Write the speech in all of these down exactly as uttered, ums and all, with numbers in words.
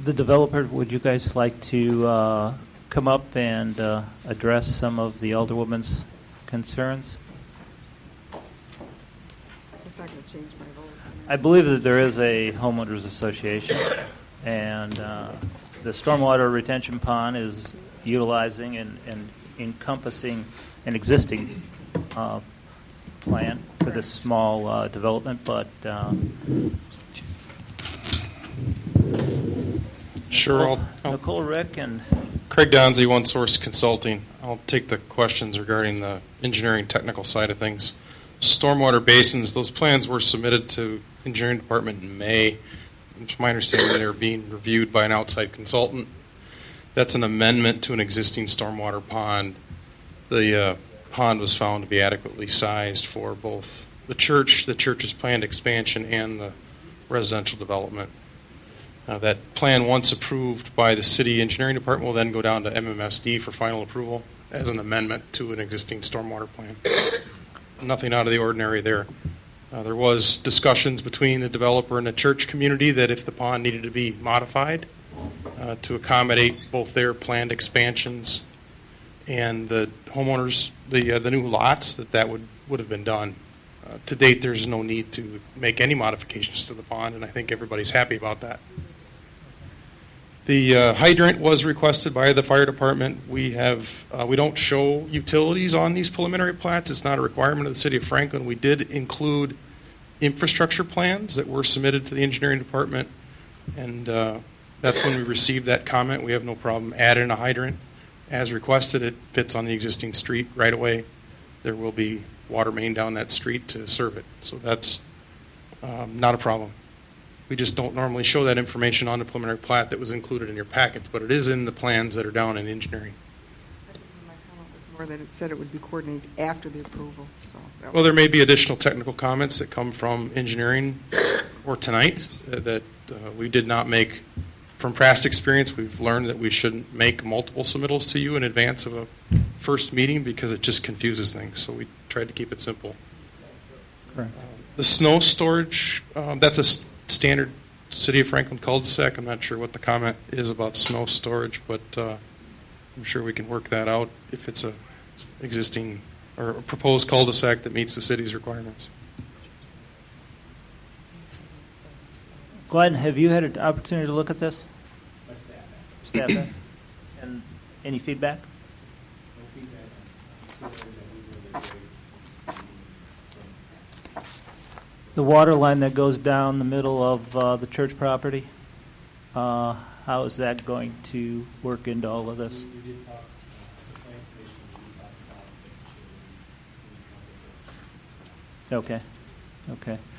the developer, would you guys like to uh, come up and uh, address some of the Alderwoman's concerns? It's not going to change my vote. I believe that there is a homeowners association, and uh, the stormwater retention pond is utilizing and, and encompassing an existing uh, plan for this small uh, development, but uh, Sure. I'll, I'll, Nicole, Rick, and Craig Donzie, One Source Consulting. I'll take the questions regarding the engineering technical side of things. Stormwater basins, those plans were submitted to engineering department in May. It's my understanding they're being reviewed by an outside consultant. That's an amendment to an existing stormwater pond. The uh, pond was found to be adequately sized for both the church, the church's planned expansion, and the residential development. Uh, that plan, once approved by the city engineering department, will then go down to M M S D for final approval as an amendment to an existing stormwater plan. Nothing out of the ordinary there. Uh, there was discussions between the developer and the church community that if the pond needed to be modified uh, to accommodate both their planned expansions and the homeowners, the uh, the new lots, that that would, would have been done. Uh, to date, there's no need to make any modifications to the pond, and I think everybody's happy about that. The uh, hydrant was requested by the fire department. We have uh, we don't show utilities on these preliminary plats. It's not a requirement of the city of Franklin. We did include infrastructure plans that were submitted to the engineering department, and uh, that's when we received that comment. We have no problem adding a hydrant as requested. It fits on the existing street right away. There will be water main down that street to serve it, so that's um, not a problem. We just don't normally show that information on the preliminary plat that was included in your packets, but it is in the plans that are down in engineering. I think my comment was more that it said it would be coordinated after the approval. So that Well, there may be additional technical comments that come from engineering or tonight uh, that uh, we did not make. From past experience, we've learned that we shouldn't make multiple submittals to you in advance of a first meeting because it just confuses things. So we tried to keep it simple. correct. Uh, the snow storage, um, that's a s- standard City of Franklin cul-de-sac. I'm not sure what the comment is about snow storage, but uh, I'm sure we can work that out if it's a existing or a proposed cul-de-sac that meets the city's requirements. Glenn, have you had an opportunity to look at this? My staff. Staff has? And any feedback? The water line that goes down the middle of uh, the church property, uh, how is that going to work into all of this? We did talk, uh, the plan commission, we talked about making sure Okay, okay.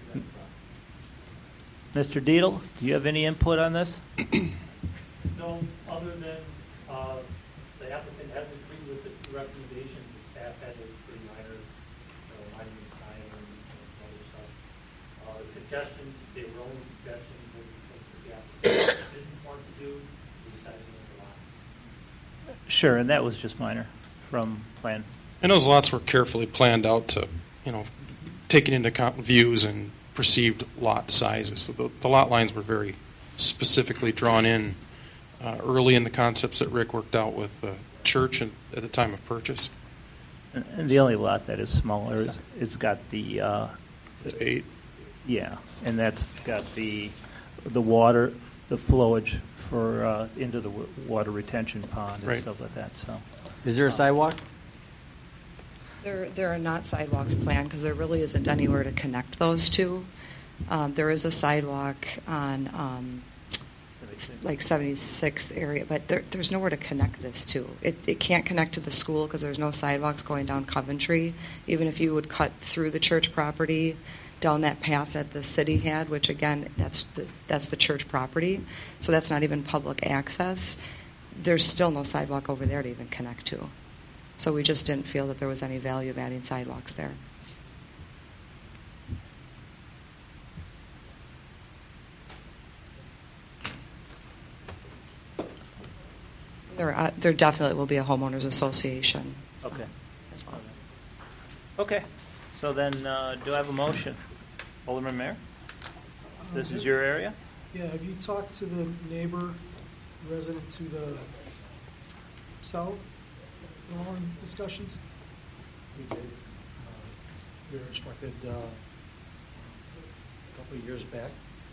Mister Deedle, do you have any input on this? No, other than uh, the applicant has agreed with the two recommendations. The staff had a pretty minor, you know, minor sign and some other stuff. Uh, the suggestions, they were only suggestions that the applicant didn't want to do, resizing of the lots. Sure, and that was just minor from plan. And those lots were carefully planned out to, you know, taking into account views and perceived lot sizes. So the, the lot lines were very specifically drawn in uh, early in the concepts that Rick worked out with the church and at the time of purchase. And, and the only lot that is smaller is it's got the uh, It's eight. yeah, and that's got the the water, the flowage for uh, into the w- water retention pond and Right. stuff like that. So, Is there a sidewalk? There, there are not sidewalks planned because there really isn't anywhere to connect those two. Um, there is a sidewalk on um, like seventy-sixth area, but there, there's nowhere to connect this to. It, it can't connect to the school because there's no sidewalks going down Coventry. Even if you would cut through the church property down that path that the city had, which again, that's the, that's the church property, so that's not even public access. There's still no sidewalk over there to even connect to. So we just didn't feel that there was any value of adding sidewalks there. There, uh, there definitely will be a homeowners association. okay, As well. okay. So then, uh, do I have a motion, Alderman Mayor? This is your area. Yeah, have you talked to the neighbor resident to the south in all in discussions? We did. Uh, we were instructed uh, a couple of years back,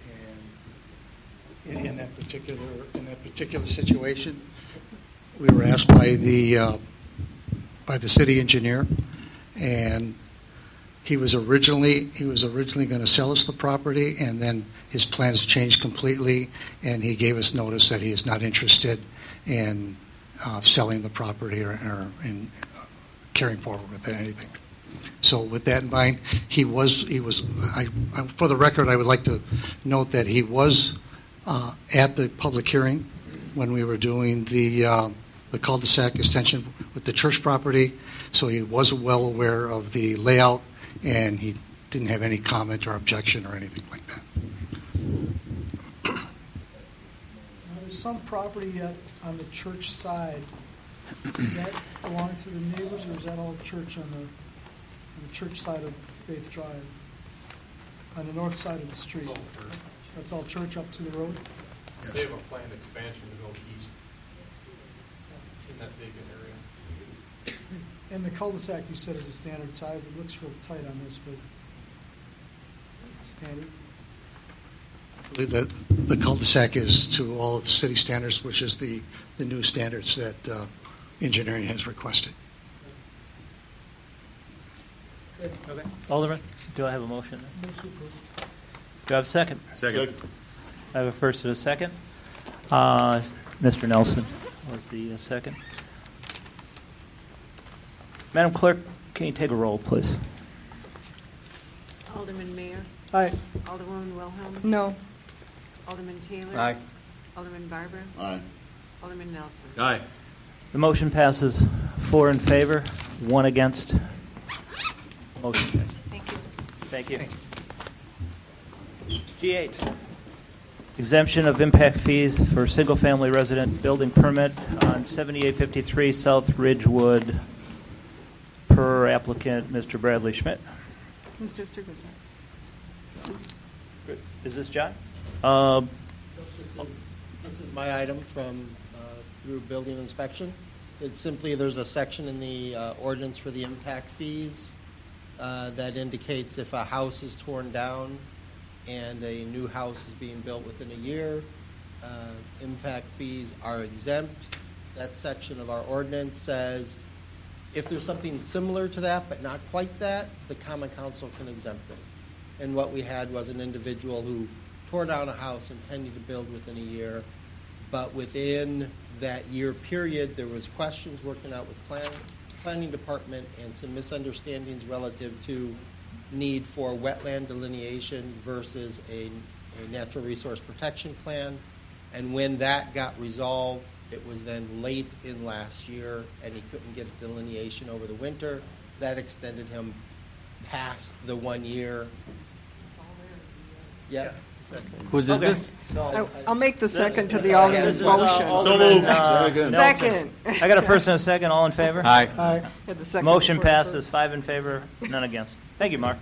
and in, in that particular in that particular situation, we were asked by the uh, by the city engineer, and he was originally he was originally going to sell us the property, and then his plans changed completely, and he gave us notice that he is not interested in uh, selling the property or, or in uh, carrying forward with anything. So, with that in mind, he was he was. I, I, for the record, I would like to note that he was uh, at the public hearing when we were doing the uh, the cul-de-sac extension with the church property. So he was well aware of the layout, and he didn't have any comment or objection or anything like that. Now, there's some property at, on the church side. Does that belong to the neighbors, or is that all church on the, on the church side of Faith Drive? On the north side of the street? All church. That's all church up to the road? They have a planned expansion to go east in that vacant area. And the cul-de-sac you said is a standard size. It looks real tight on this, but standard. I believe that the cul-de-sac is to all of the city standards, which is the, the new standards that uh, engineering has requested. Okay. Okay. Alderman, do I have a motion? Move to approve. Do I have a second? Second. I have a first and a second. Uh, Mister Nelson was the uh, second. Madam Clerk, can you take a roll, please? Alderman Mayor, Aye. Alderwoman Wilhelm, No. Alderman Taylor. Aye. Alderman Barber, Aye. Alderman Nelson. Aye. The motion passes four in favor, one against. Motion passes. Thank you. Thank you. G eight, exemption of impact fees for single-family resident building permit on seventy-eight fifty-three South Ridgewood per applicant, Mister Bradley Schmidt. Mister Sturgis. Is this John? Uh, This is, this is my item from uh, through building inspection. It's simply, there's a section in the uh, ordinance for the impact fees uh, that indicates if a house is torn down and a new house is being built within a year, uh, impact fees are exempt. That section of our ordinance says if there's something similar to that but not quite that, the Common Council can exempt it. And what we had was an individual who tore down a house intending to build within a year, but within that year period, there was questions working out with plan, planning department and some misunderstandings relative to need for wetland delineation versus a, a natural resource protection plan. And when that got resolved, it was then late in last year, and he couldn't get delineation over the winter. That extended him past the one year. Yep. Who's Okay. this? I- I'll make the second to the Alderman's This is, uh, motion. Alderman, moved. uh, Very good. Nelson. Second. I got a first and a second. All in favor? Aye. Aye. Had the second Motion before the passes first. five in favor, none against. Thank you, Mark.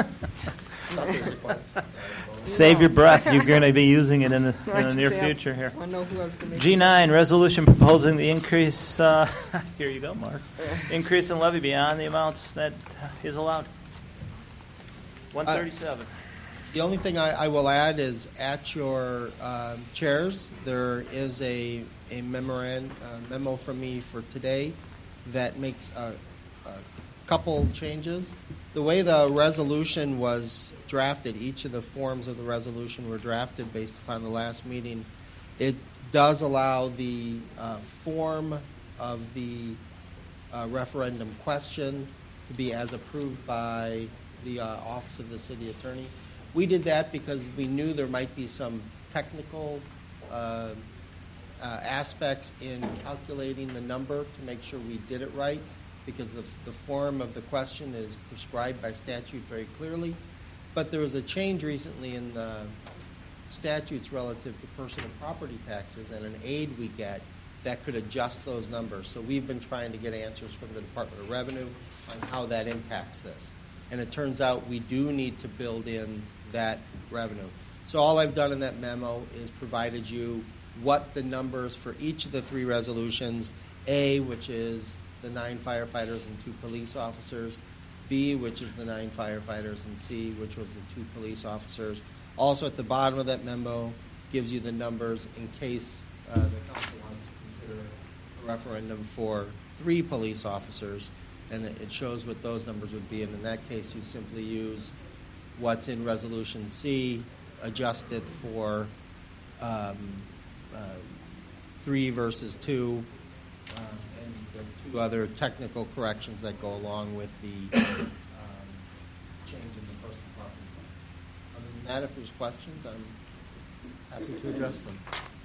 Save your breath. You're going to be using it in the, I in the just near asked- future here. I know who I was going to make. G nine, resolution proposing the increase, uh, here you go, Mark, increase in levy beyond the amounts that is allowed. one thirty-seven. The only thing I, I will add is at your um, chairs, there is a, a memorand, uh, memo from me for today that makes a, a couple changes. The way the resolution was drafted, each of the forms of the resolution were drafted based upon the last meeting. It does allow the uh, form of the uh, referendum question to be as approved by the uh, Office of the City Attorney. We did that because we knew there might be some technical uh, uh, aspects in calculating the number to make sure we did it right, because the, the form of the question is prescribed by statute very clearly. But there was a change recently in the statutes relative to personal property taxes and an aid we get that could adjust those numbers. So we've been trying to get answers from the Department of Revenue on how that impacts this. And it turns out we do need to build in that revenue. So all I've done in that memo is provided you what the numbers for each of the three resolutions, A, which is the nine firefighters and two police officers, B, which is the nine firefighters, and C, which was the two police officers. Also at the bottom of that memo gives you the numbers in case uh, the council wants to consider a referendum for three police officers, and it shows what those numbers would be. And in that case, you simply use what's in Resolution C, adjusted for um, uh, three versus two, uh, and the two other technical corrections that go along with the um, change in the personal property. Other than that, if there's questions, I'm happy to address them.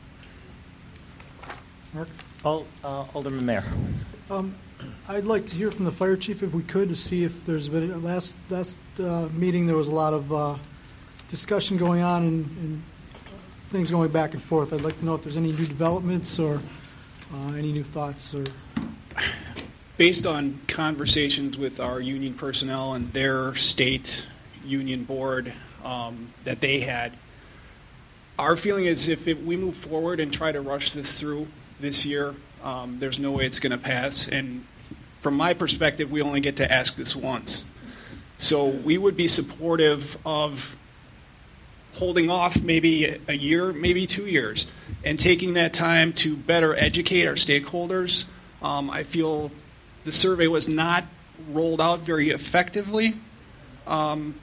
Mark? Al- uh, Alderman Mayor. Um, I'd like to hear from the fire chief if we could, to see if there's been, last, last uh, meeting there was a lot of uh, discussion going on and, and things going back and forth. I'd like to know if there's any new developments or uh, any new thoughts. Or based on conversations with our union personnel and their state union board um, that they had, our feeling is if it, we move forward and try to rush this through this year, um, there's no way it's going to pass. And from my perspective, we only get to ask this once. So we would be supportive of holding off maybe a year, maybe two years, and taking that time to better educate our stakeholders. Um, I feel the survey was not rolled out very effectively, um,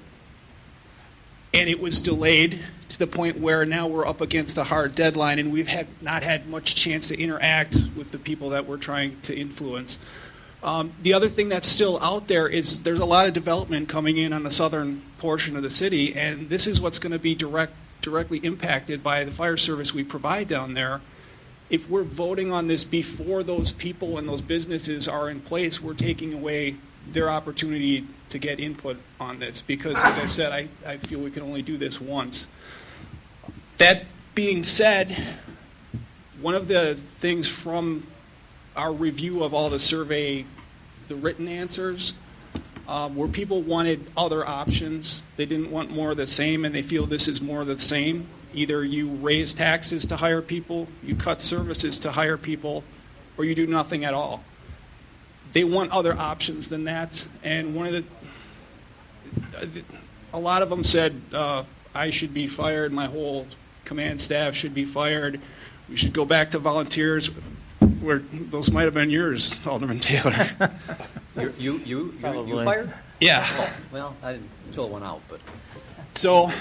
and it was delayed to the point where now we're up against a hard deadline, and we've had not had much chance to interact with the people that we're trying to influence. Um, the other thing that's still out there is there's a lot of development coming in on the southern portion of the city, and this is what's going to be direct, directly impacted by the fire service we provide down there. If we're voting on this before those people and those businesses are in place, we're taking away their opportunity to get input on this because, as I said, I, I feel we can only do this once. That being said, one of the things from our review of all the survey, the written answers, um, where people wanted other options. They didn't want more of the same, and they feel this is more of the same. Either you raise taxes to hire people, you cut services to hire people, or you do nothing at all. They want other options than that, and one of the, a lot of them said, uh, I should be fired, my whole command staff should be fired, we should go back to volunteers. Where those might have been yours, Alderman Taylor. you, you, you, you, you fired? Yeah. Oh, well, I didn't fill one out, but. So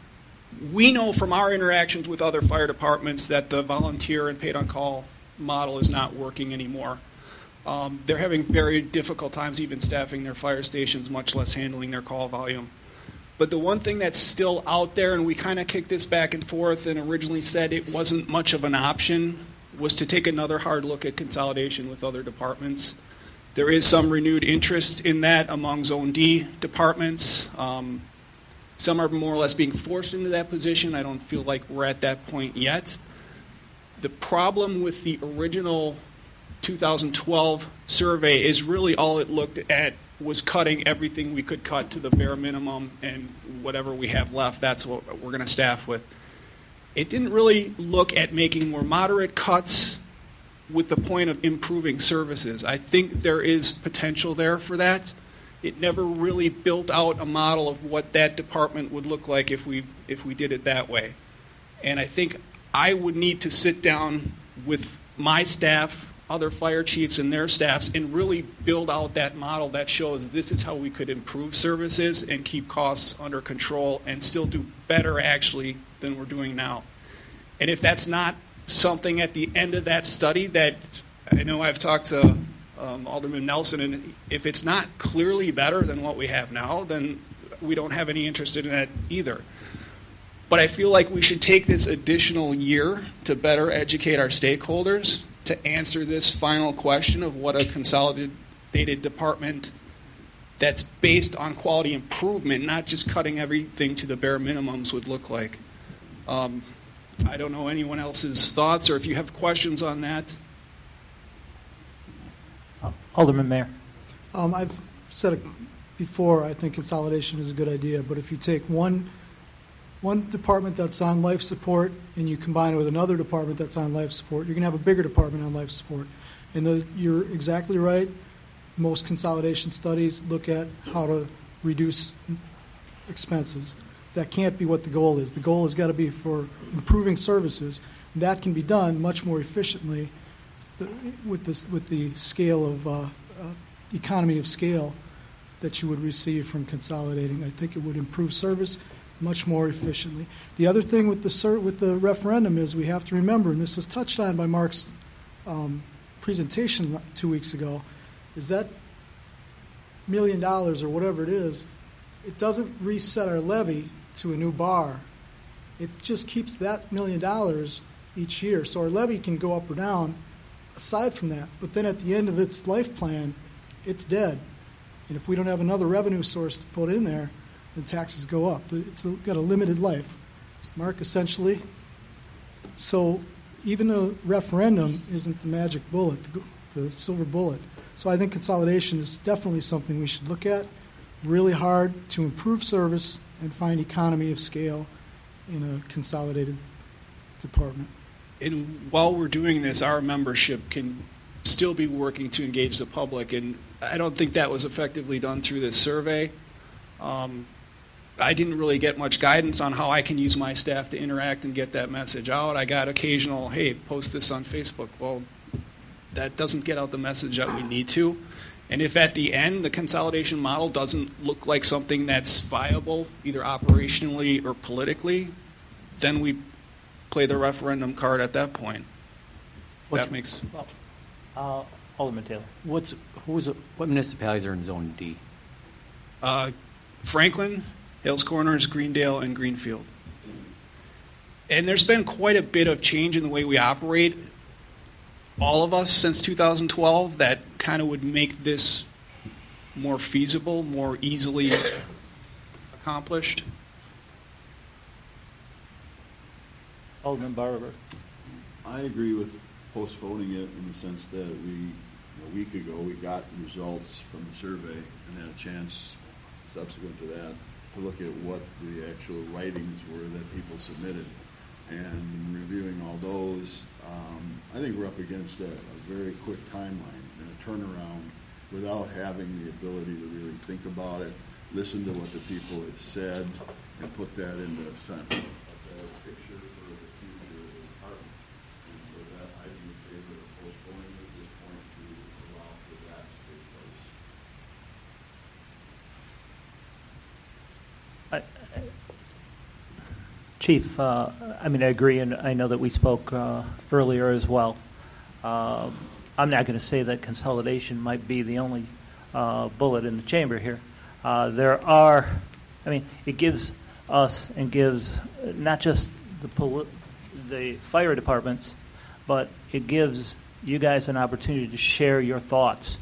we know from our interactions with other fire departments that the volunteer and paid-on-call model is not working anymore. Um, they're having very difficult times even staffing their fire stations, much less handling their call volume. But the one thing that's still out there, and we kind of kicked this back and forth and originally said it wasn't much of an option, was to take another hard look at consolidation with other departments. There is some renewed interest in that among Zone D departments. Um, some are more or less being forced into that position. I don't feel like we're at that point yet. The problem with the original two thousand twelve survey is really all it looked at was cutting everything we could cut to the bare minimum, and whatever we have left, that's what we're going to staff with. It didn't really look at making more moderate cuts with the point of improving services. I think there is potential there for that. It never really built out a model of what that department would look like if we if we did it that way. And I think I would need to sit down with my staff, other fire chiefs and their staffs, and really build out that model that shows this is how we could improve services and keep costs under control and still do better actually than we're doing now. And if that's not something at the end of that study that, I know I've talked to um, Alderman Nelson, and if it's not clearly better than what we have now, then we don't have any interest in that either. But I feel like we should take this additional year to better educate our stakeholders to answer this final question of what a consolidated department that's based on quality improvement, not just cutting everything to the bare minimums, would look like. Um, I don't know anyone else's thoughts, or if you have questions on that. Alderman Mayor. Um, I've said it before, I think consolidation is a good idea, but if you take one one department that's on life support and you combine it with another department that's on life support, you're going to have a bigger department on life support. And the, you're exactly right. Most consolidation studies look at how to reduce expenses. That can't be what the goal is. The goal has got to be for improving services. That can be done much more efficiently with this, with the scale of uh, uh, economy of scale that you would receive from consolidating. I think it would improve service much more efficiently. The other thing with the ser- with the referendum is we have to remember, and this was touched on by Mark's um, presentation two weeks ago, is that million dollars or whatever it is, it doesn't reset our levy to a new bar. It just keeps that million dollars each year. So our levy can go up or down aside from that. But then at the end of its life plan, it's dead. And if we don't have another revenue source to put in there, then taxes go up. It's a, got a limited life. Mark, essentially. So even the referendum isn't the magic bullet, the, the silver bullet. So I think consolidation is definitely something we should look at really hard to improve service and find economy of scale in a consolidated department. And while we're doing this, our membership can still be working to engage the public, and I don't think that was effectively done through this survey. Um, I didn't really get much guidance on how I can use my staff to interact and get that message out. I got occasional, hey, post this on Facebook. Well, that doesn't get out the message that we need to. And if at the end the consolidation model doesn't look like something that's viable, either operationally or politically, then we play the referendum card at that point. What's, that makes... Well, uh, Alderman Taylor. What's who's what municipalities are in Zone D? Uh, Franklin, Hales Corners, Greendale, and Greenfield. And there's been quite a bit of change in the way we operate, all of us, since two thousand twelve, that kind of would make this more feasible, more easily accomplished. Alderman Barber. I agree with postponing it in the sense that we, a week ago, we got results from the survey and had a chance subsequent to that to look at what the actual writings were that people submitted. And reviewing all those, um, I think we're up against a, a very quick timeline and a turnaround without having the ability to really think about it, listen to what the people have said, and put that into a sense, a better picture for the future of the department. And so that I'd be in favor of postponing at this point to allow for that to take place. Chief, uh, I mean, I agree, and I know that we spoke uh, earlier as well. Uh, I'm not going to say that consolidation might be the only uh, bullet in the chamber here. Uh, there are, I mean, it gives us and gives not just the poli- the fire departments, but it gives you guys an opportunity to share your thoughts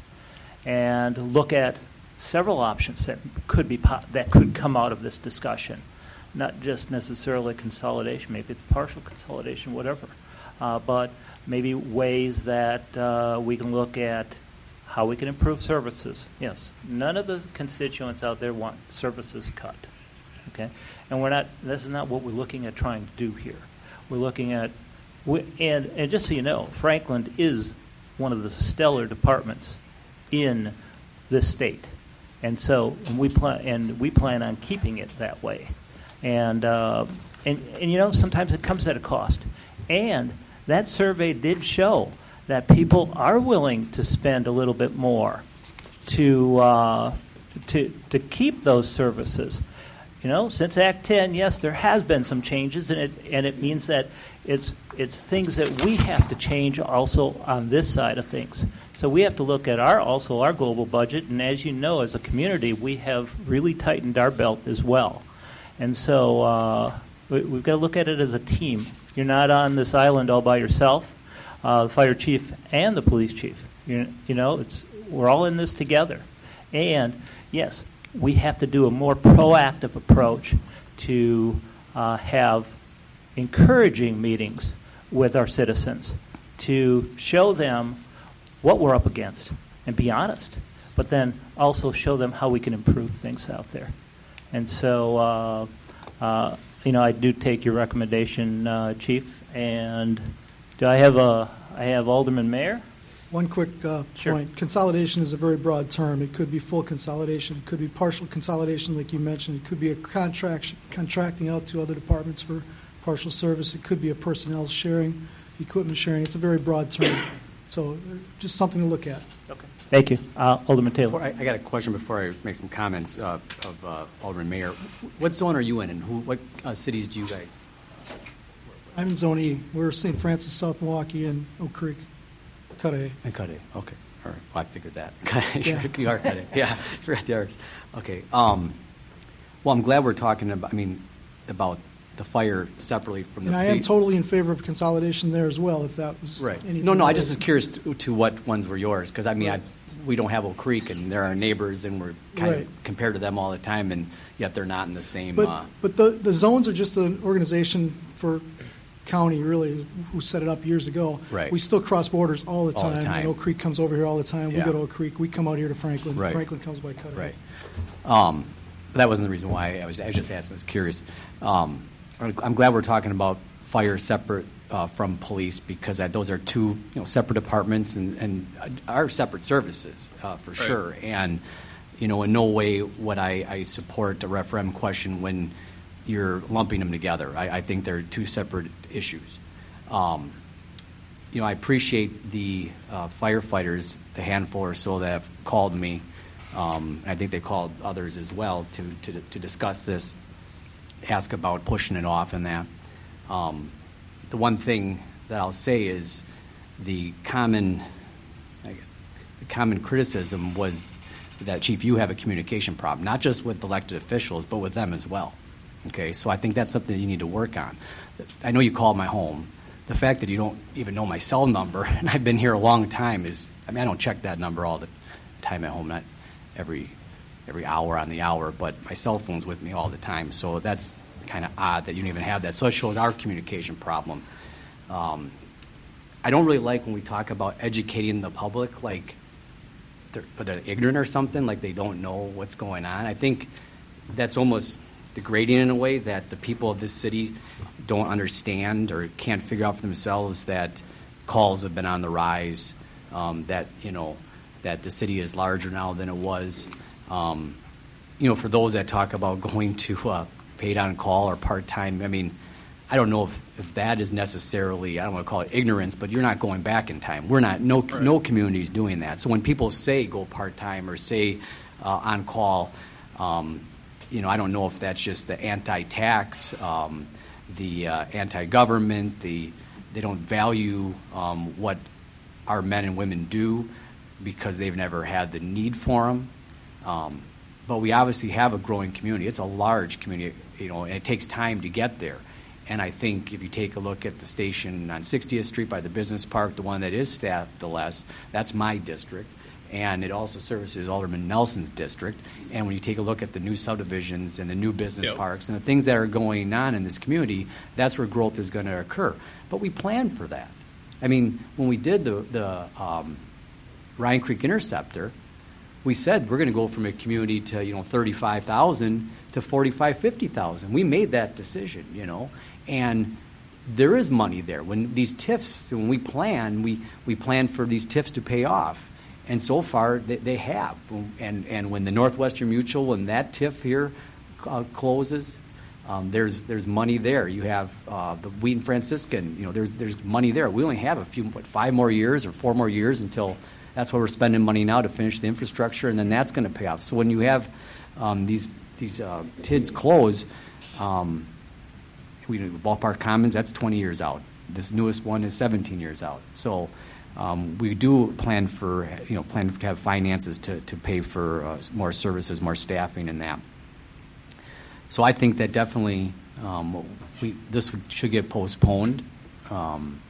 and look at several options that could be po- that could come out of this discussion. Not just necessarily consolidation, maybe it's partial consolidation, whatever, uh, but maybe ways that uh, we can look at how we can improve services. Yes, none of the constituents out there want services cut, okay? And we're not. This is not what we're looking at trying to do here. We're looking at, we, and and just so you know, Franklin is one of the stellar departments in this state, and so and we plan and we plan on keeping it that way. And, uh, and and you know, sometimes it comes at a cost. And that survey did show that people are willing to spend a little bit more to uh, to to keep those services. You know, since Act ten, yes, there has been some changes, and it and it means that it's it's things that we have to change also on this side of things. So we have to look at our also our global budget, and as you know, as a community, we have really tightened our belt as well. And so uh, we, we've got to look at it as a team. You're not on this island all by yourself, uh, the fire chief and the police chief. You're, you know, it's we're all in this together. And, yes, we have to do a more proactive approach to uh, have encouraging meetings with our citizens to show them what we're up against and be honest, but then also show them how we can improve things out there. And so, uh, uh, you know, I do take your recommendation, uh, Chief. And do I have a? I have Alderman Mayer. One quick uh, Sure. point. Consolidation is a very broad term. It could be full consolidation. It could be partial consolidation, like you mentioned. It could be a contract, contracting out to other departments for partial service. It could be a personnel sharing, equipment sharing. It's a very broad term. So uh, just something to look at. Okay. Thank you. Uh, Alderman Taylor. Before I, I got a question before I make some comments uh, of uh, Alderman Mayer. What zone are you in, and who? What uh, cities do you guys? I'm in Zone E. We're Saint Francis, South Milwaukee, and Oak Creek. Cudahy. In Cudahy. Okay. All right. Well, I figured that. Yeah. You are Cudahy. Yeah. You're at the arts. Okay. Um, well, I'm glad we're talking about. I mean, about the fire separately from And the. I am police. totally in favor of consolidation there as well, if that was Right. anything. No, no. I else. just was curious to, to what ones were yours, because I mean, I, we don't have Oak Creek, and they're our neighbors, and we're kind Right. of compared to them all the time, and yet they're not in the same. But, uh, but the, the zones are just an organization for county, really, who set it up years ago. Right. We still cross borders all the All the time. time. And Oak Creek comes over here all the time. We Yeah. go to Oak Creek. We come out here to Franklin. Right. Franklin comes by Cudahy. Right. Um, but that wasn't the reason why I was, I was just asking. I was curious. Um, I'm glad we're talking about fire separate uh, from police, because that, those are two, you know, separate departments and, and are separate services uh, for Right. sure. And you know, in no way would I, I support a referendum question when you're lumping them together. I, I think they're two separate issues. Um, you know, I appreciate the uh, firefighters, the handful or so that have called me. Um, I think they called others as well to, to, to discuss this, ask about pushing it off and that. Um, the one thing that I'll say is the common, the common criticism was that, Chief, you have a communication problem, not just with elected officials, but with them as well. Okay, so I think that's something that you need to work on. I know you called my home. The fact that you don't even know my cell number, and I've been here a long time, is, I mean, I don't check that number all the time at home, not every every hour on the hour, but my cell phone's with me all the time. So that's kind of odd that you don't even have that. So it shows our communication problem. Um, I don't really like when we talk about educating the public, like they're, they're ignorant or something, like they don't know what's going on. I think that's almost degrading in a way, that the people of this city don't understand or can't figure out for themselves that calls have been on the rise, um, that, you know, that the city is larger now than it was. Um, you know, for those that talk about going to uh, paid on call or part-time, I mean, I don't know if, if that is necessarily, I don't want to call it ignorance, but you're not going back in time. We're not, no, Right. no community is doing that. So when people say go part-time or say uh, on call, um, you know, I don't know if that's just the anti-tax, um, the uh, anti-government, the they don't value um, what our men and women do because they've never had the need for them. Um, but we obviously have a growing community. It's a large community, you know, and it takes time to get there. And I think if you take a look at the station on sixtieth Street by the business park, the one that is staffed the less, that's my district. And it also services Alderman Nelson's district. And when you take a look at the new subdivisions and the new business Yep. parks and the things that are going on in this community, that's where growth is going to occur. But we planned for that. I mean, when we did the, the um, Ryan Creek Interceptor, we said we're going to go from a community to, you know, thirty-five thousand to forty-five, fifty thousand. We made that decision, you know, and there is money there. When these T I Fs, when we plan, we, we plan for these T I Fs to pay off. And so far, they, they have. And, and when the Northwestern Mutual, when that T I F here uh, closes, um, there's there's money there. You have uh, the Wheaton Franciscan, you know, there's there's money there. We only have a few, what, five more years or four more years until that's why we're spending money now to finish the infrastructure, and then that's going to pay off. So when you have um, these these uh, T I Ds close, um, we Ballpark Commons, that's twenty years out. This newest one is seventeen years out. So um, we do plan for, you know, plan to have finances to, to pay for uh, more services, more staffing, and that. So I think that definitely um, we this would, should get postponed. Um,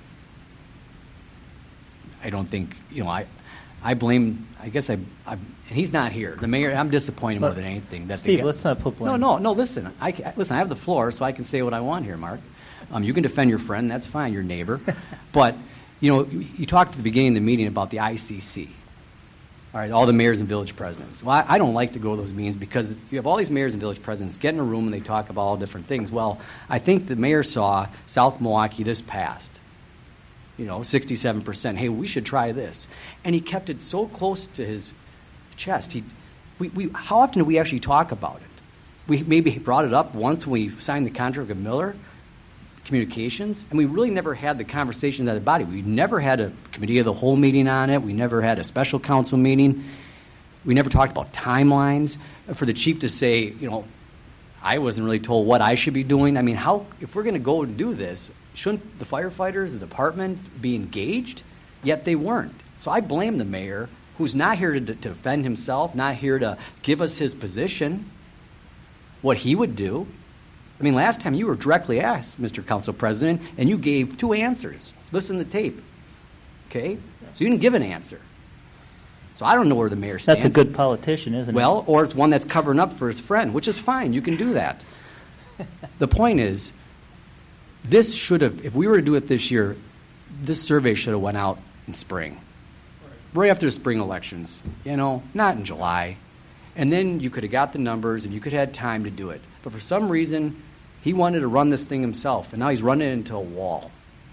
I don't think, you know, I I blame, I guess I, I and he's not here. The mayor, I'm disappointed more But, than anything. That Steve, they get, let's not put blame. No, no, no, listen. I, ca- listen, I have the floor, so I can say what I want here, Mark. Um, you can defend your friend, that's fine, your neighbor. But, you know, you, you talked at the beginning of the meeting about the I C C. All right, all the mayors and village presidents. Well, I, I don't like to go to those meetings because you have all these mayors and village presidents get in a room and they talk about all different things. Well, I think the mayor saw South Milwaukee this past, you know, sixty-seven percent. Hey, we should try this. And he kept it so close to his chest. He, we, we, how often do we actually talk about it? We maybe brought it up once when we signed the contract with Miller Communications, and we really never had the conversation of the body. We never had a committee of the whole meeting on it. We never had a special council meeting. We never talked about timelines. For the chief to say, you know, I wasn't really told what I should be doing. I mean, how, if we're going to go and do this, shouldn't the firefighters, the department be engaged? Yet they weren't. So I blame the mayor, who's not here to, to defend himself, not here to give us his position, what he would do. I mean, last time you were directly asked, Mister Council President, and you gave two answers. Listen to the tape. Okay? So you didn't give an answer. So I don't know where the mayor stands. That's a good politician, isn't well, it? Well, or it's one that's covering up for his friend, which is fine. You can do that. The point is, this should have, if we were to do it this year, this survey should have went out in spring. Right after the spring elections. You know, not in July. And then you could have got the numbers and you could have had time to do it. But for some reason, he wanted to run this thing himself, and now he's running it into a wall.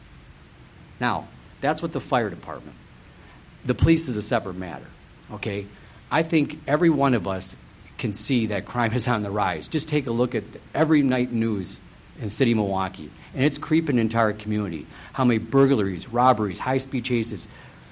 Now, that's what the fire department. The police is a separate matter, okay? I think every one of us can see that crime is on the rise. Just take a look at every night news in the city of Milwaukee, and it's creeping into our community. How many burglaries, robberies, high-speed chases,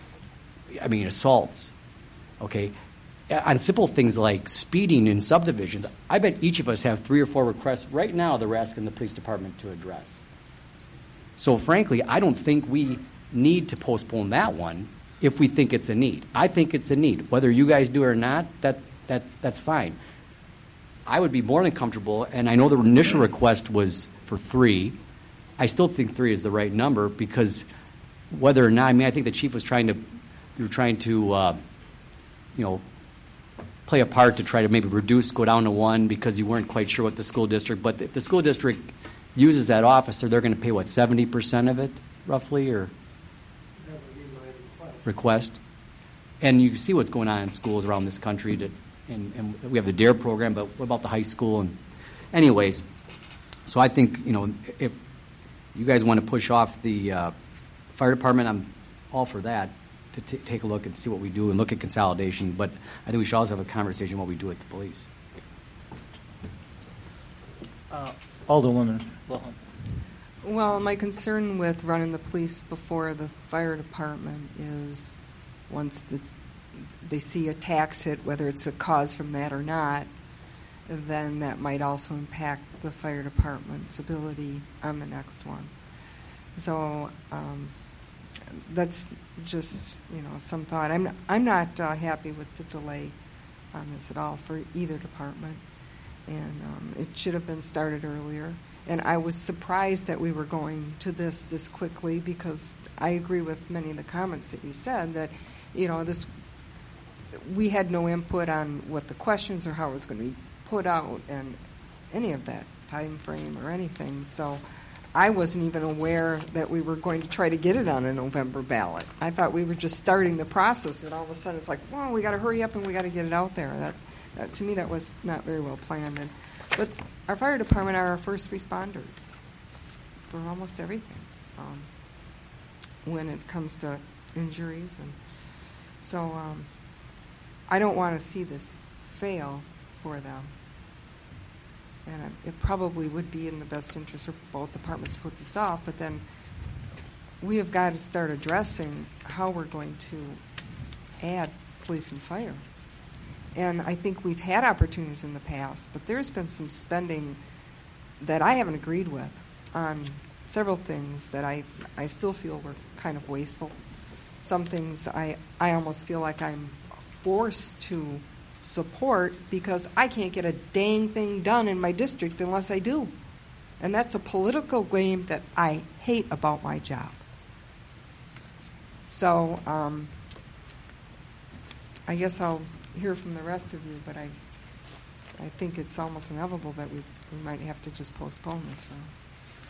I mean, assaults, okay? On simple things like speeding in subdivisions, I bet each of us have three or four requests right now that we're asking the police department to address. So frankly, I don't think we need to postpone that one if we think it's a need. I think it's a need. Whether you guys do it or not, that, that's, that's fine. I would be more than comfortable, and I know the initial request was for three. I still think three is the right number because whether or not, I mean, I think the chief was trying to, you were trying to, uh, you know, play a part to try to maybe reduce, go down to one because you weren't quite sure what the school district, but if the school district uses that officer, they're going to pay, what, seventy percent of it, roughly, or That would be my request. request? And you see what's going on in schools around this country, that, and, and we have the DARE program, but what about the high school? And anyways, so I think, you know, if you guys want to push off the uh, fire department, I'm all for that. To t- take a look and see what we do and look at consolidation, but I think we should also have a conversation what we do with the police. Uh, Alderwoman Wilhelm. Well, my concern with running the police before the fire department is once the, they see a tax hit, whether it's a cause from that or not, then that might also impact the fire department's ability on the next one. So um, that's just, you know, some thought. I'm I'm not uh, happy with the delay on this at all for either department, and um, it should have been started earlier. And I was surprised that we were going to this this quickly because I agree with many of the comments that you said that, you know, this we had no input on what the questions or how it was going to be put out and any of that time frame or anything. So I wasn't even aware that we were going to try to get it on a November ballot. I thought we were just starting the process, and all of a sudden it's like, whoa, we got to hurry up and we got to get it out there. That, that to me, that was not very well planned. And, but our fire department are our first responders for almost everything um, when it comes to injuries, and so um, I don't want to see this fail for them. And it probably would be in the best interest for both departments to put this off, but then we have got to start addressing how we're going to add police and fire. And I think we've had opportunities in the past, but there's been some spending that I haven't agreed with on several things that I, I still feel were kind of wasteful. Some things I, I almost feel like I'm forced to support because I can't get a dang thing done in my district unless I do. And that's a political game that I hate about my job. So um, I guess I'll hear from the rest of you, but I I think it's almost inevitable that we, we might have to just postpone this round.